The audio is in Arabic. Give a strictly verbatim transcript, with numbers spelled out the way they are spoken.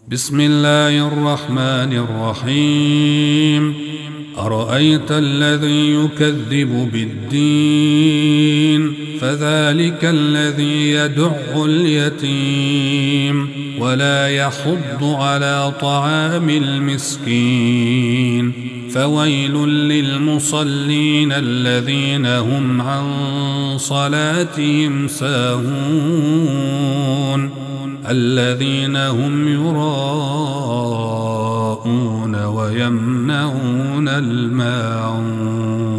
بسم الله الرحمن الرحيم. أرأيت الذي يكذب بالدين فذلك الذي يدع اليتيم ولا يحض على طعام المسكين فويل للمصلين الذين هم عن صلاتهم ساهون الذين هم يراءون ويمنعون الماعون.